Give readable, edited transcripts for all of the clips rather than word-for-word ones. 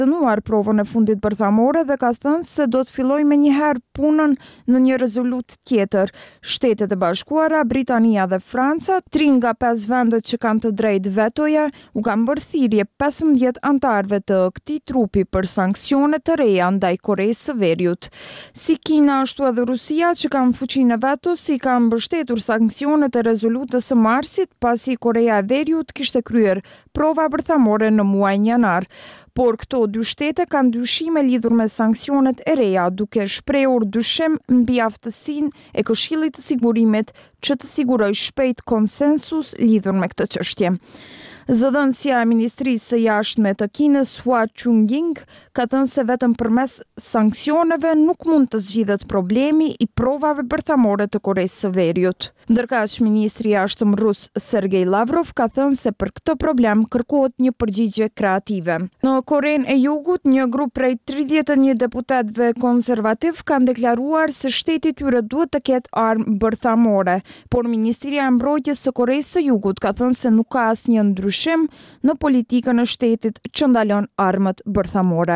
dënuar provën e fundit bërthamore dhe ka thënë se do të fillojë menjëherë punën në një rezolutë tjetër. Shtetet e Bashkuara, Britania dhe Franca, 3 nga 5 vendet që kanë të drejtë vetoje, u kanë bërë thirrje 15 antarëve të këtij trupi për sanksione të reja ndaj Koreisë së Veriut. Si Kina ashtu edhe Rusia që kanë fuqinë e vetos i kanë mbështetur sanksionet e rezolutës së marsit pasi Korea e Veriut kishte kryer prova bërthamore në muajin janar. Por këto dy shtete kanë dyshime lidhur me sanksionet e reja, duke shprehur dyshim mbi aftësinë e Këshillit të Sigurimit që të sigurojë shpejt konsensus lidhur me këtë çështje. Zëdhënësia e Ministrisë së Jashtme të Kinës, Hua Chunying, ka thënë se vetëm përmes sanksioneve nuk mund të zgjidhet problemi i provave bërthamore të Koreisë së Veriut. Ndërkaq, ministri i jashtëm rus Sergej Lavrov ka thënë se për këtë problem kërkohet një përgjigje kreative. Në Korenë e Jugut, një grup prej 31 deputetëve konservativ kanë deklaruar se shteti i tyre duhet të ketë armë bërthamore, por Ministria e Mbrojtjes së Koreisë së Jugut ka thënë se nuk ka asnjë ndryshim në politikën e shtetit që ndalon armët bërthamore.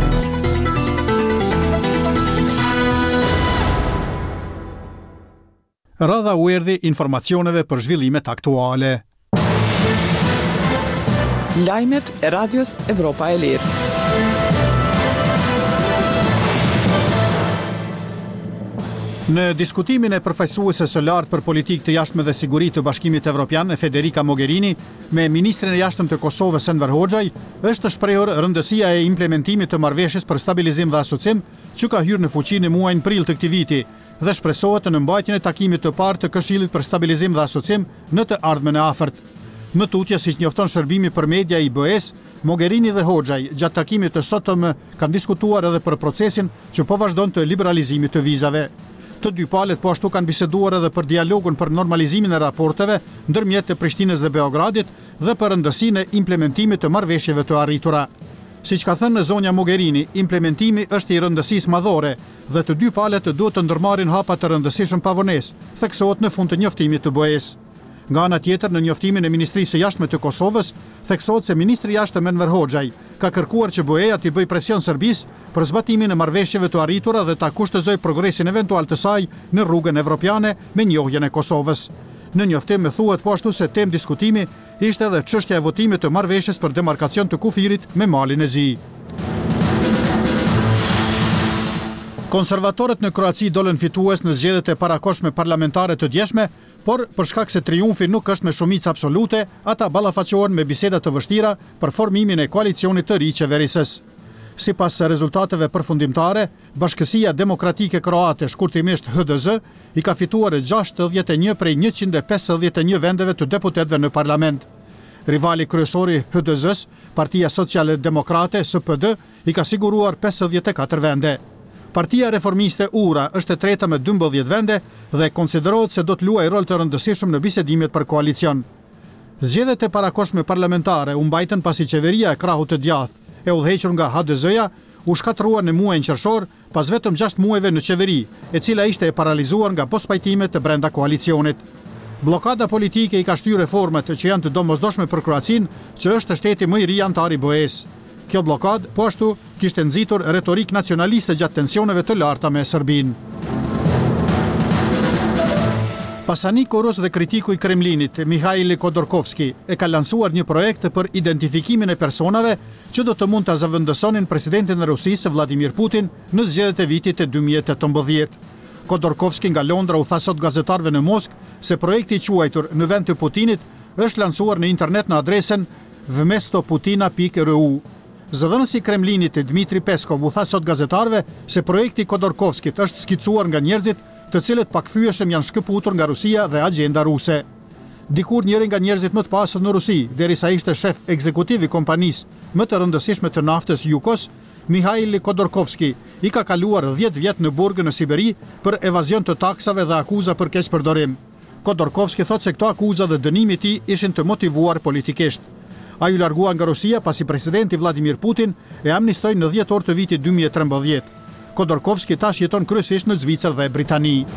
Radha u erdhi informacioneve për zhvillimet aktuale. Lajmet e Radios Evropa e Lirë. Në diskutimin e përfaqësueses së lartë për politikë të jashtme dhe siguri të Bashkimit Evropian, Federica Mogherini, me ministrin e jashtëm të Kosovës Enver Hoxhaj, është shprehur rëndësia e implementimit të marrëveshjes për stabilizim dhe asocim që ka hyrë në fuqi në muajin prill të këtij viti dhe shpresohet në mbajtjen e takimit të parë të Këshillit për stabilizim dhe asocim në të ardhmen e afërt. Në tutje, siç njofton shërbimi për media i BE-s, Mogherini dhe Hoxhaj gjatë takimit të sotëm kanë diskutuar edhe për procesin që po vazhdon të liberalizimit të vizave. Të dy palët po ashtu kanë biseduar edhe për dialogun për normalizimin e raporteve ndërmjet të Prishtinës dhe Beogradit dhe për rëndësinë e implementimit të marrëveshjeve të arritura. Siç ka thënë zonja Mogherini, implementimi është i rëndësisë madhore dhe të dy palët duhet të ndërmarrin hapa të rëndësishëm pa vonesë, theksohet në fund të njoftimit të BE-s. Nga ana tjetër, në njoftimin e Ministrisë së Jashtme të Kosovës, theksohet se ministri i jashtëm Enver Hoxhaj ka kërkuar që BE-ja të bëjë presion Serbisë për zbatimin e marrëveshjeve të arritura dhe ta kushtozojë progresin eventual të saj në rrugën evropiane me njohjen e Kosovës. Në njoftim thuhet po ashtu se temë diskutimi ishte edhe çështja e votimit të marrëveshjes për demarkacion të kufirit me Malin e Zi. Konservatorët në Kroaci dolën fitues në zgjedhjet e parakohshme parlamentare të djeshme, por për shkak se triumfi nuk është me shumicë absolute, ata ballafaqohen me biseda të vështira për formimin e koalicionit të ri qeverisës. Sipas rezultateve përfundimtare, Bashkësia Demokratike Kroate, shkurtimisht HDZ, i ka fituar 61 prej 151 vendeve të deputetëve në parlament. Rivali kryesori HDZ-s, Partia Socialdemokrate, SPD, i ka siguruar 54 vende. Partia Reformiste URA është e treta me 12 vende dhe konsiderohet se do të luajë rol të rëndësishëm në bisedimet për koalicion. Zgjedhjet e parakohshme parlamentare u mbajtën pasi qeveria e krahut të djathtë, e udhëhequr nga HDZ-ja, u shkatërrua në muajin qershor pas vetëm 6 muajve në qeveri, e cila ishte e paralizuar nga pospajtimet të brenda koalicionit. Blokada politike i ka shtyr reformat që janë të domosdoshme për Kroacinë, që është shteti më i ri antar i BE-s. Kjo blokad, po ashtu, kishte nxitur retorik nacionaliste gjatë tensioneve të larta me Serbinë. Pasanik Rus dhe kritiku i Kremlinit, Mikhail Khodorkovsky, e ka lansuar një projekt për identifikimin e personave që do të mund të zëvendësonin presidentin e Rusisë, Vladimir Putin, në zgjedhjet e vitit e 2018. Khodorkovsky nga Londra u tha sot gazetarëve në Moskë se projekti i quajtur Në vend të Putinit është lansuar në internet në adresen vmestoputina.ru. Zëdhënësi i Kremlinit Dmitri Peskov u tha sot gazetarëve se projekti i Khodorkovskit është skicuar nga njerëzit të cilët pakthyeshëm janë shkëputur nga Rusia dhe agjenda ruse. Dikur njëri nga njerëzit më të pasur në Rusi, derisa ishte shef ekzekutiv i kompanisë më të rëndësishme të naftës Yukos, Mikhail Khodorkovsky, i ka kaluar 10 vjet në burg në Siberi për evazion të taksave dhe akuza për keqpërdorim. Khodorkovsky thotë se këto akuza dhe dënimi i tij ishin të motivuar politikisht. Ai u largua nga Rusia pasi presidenti Vladimir Putin e amnistoi në 10 orë të vitit 2013. Khodorkovsky tash jeton kryesisht në Zvicër dhe Britani.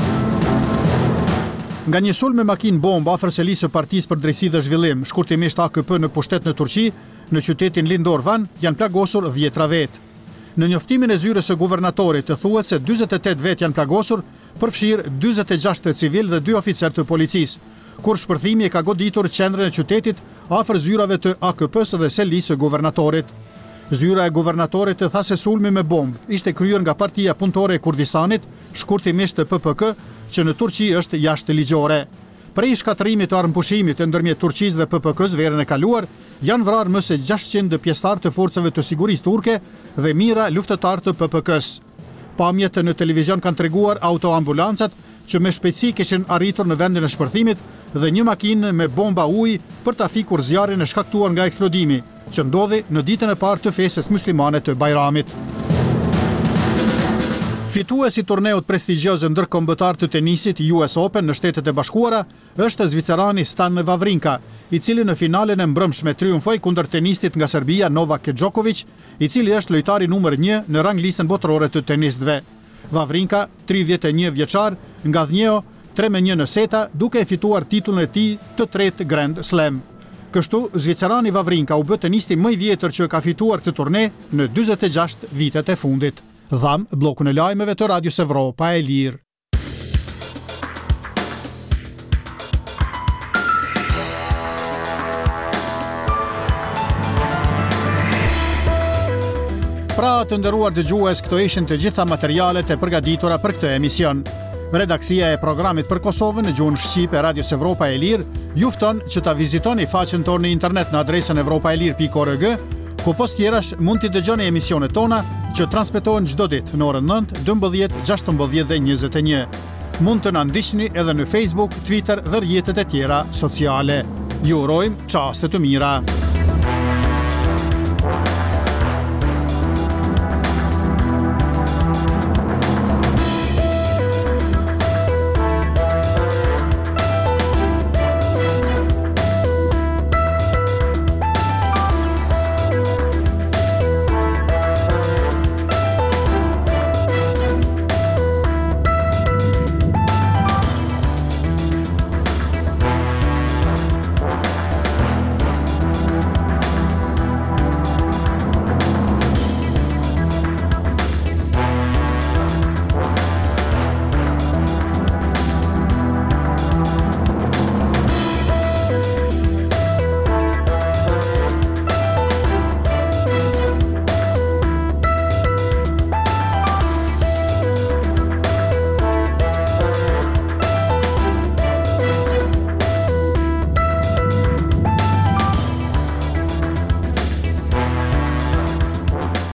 Nga një sulm me makinë bombë afër selisë së Partisë për Drejtësi dhe Zhvillim, shkurtimisht AKP në pushtet në Turqi, Në qytetin lindor Van janë plagosur 10 vetë. Në njoftimin e zyrës së guvernatorit të thuhet se 48 vetë janë plagosur, përfshirë 46 të civil dhe 2 oficer të policisë, kur shpërthimi e ka goditur qendrën e qytetit afër zyrave të AKP-s dhe selisë së guvernatorit. Zyra e guvernatorit të tha se sulmi me bombë ishte kryer nga Partia Punëtore e Kurdistanit, shkurtimisht të PPK, që në Turqi është jashtë ligjore. Prej shkatërimit të armëpushimit ndërmjet Turqisë dhe PPK-s verën e kaluar, janë vrarë më se 600 pjesëtar të forcave të sigurisë turke dhe mijëra luftëtar të PPK-s. Pamjet në televizion kanë treguar autoambulancat që me shpejtësi kishin arritur në vendin e shpërthimit dhe një makinë me bomba ujë për ta fikur zjarrin e shkaktuar nga eksplodimi, që ndodhi në ditën e parë të festës muslimane të Bajramit. Fituesi i turneut prestigjioz ndërkombëtar të tenisit US Open në Shtetet e Bashkuara është zvicerani Stan Wawrinka, i cili në finalen e mbrëmshme triumfoi kundër tenistit nga Serbia Novak Djokovic, i cili është lojtari numër 1 në ranglistën botërore të tenistëve. Wawrinka, 31 vjeçar, nga dhënjeu 3-1 në seta, duke e fituar titullin e tij të tretë Grand Slam. Kështu, zvicerani Wawrinka u bë tenisti më i vjetër që ka fituar këtë turne në 46 vitet e fundit. Dham bllokun e lajmeve të Radios Evropa e Lirë. Pra të nderuar dëgjues, këto ishin të gjitha materialet e përgatitura për këtë emision. Redaksia e programit për Kosovën në gjuhën shqipe e Radios Evropa e Lirë ju fton që ta vizitoni faqen tonë në internet në adresën evropaelir.org, ku post tjerash mund t'i dëgjoni emisionet tona që transmetohen çdo ditë në orën 9, 12, 16 dhe 21. Mund të na ndiqni edhe në Facebook, Twitter dhe rrjetet e tjera sociale. Ju urojmë çaste të mira.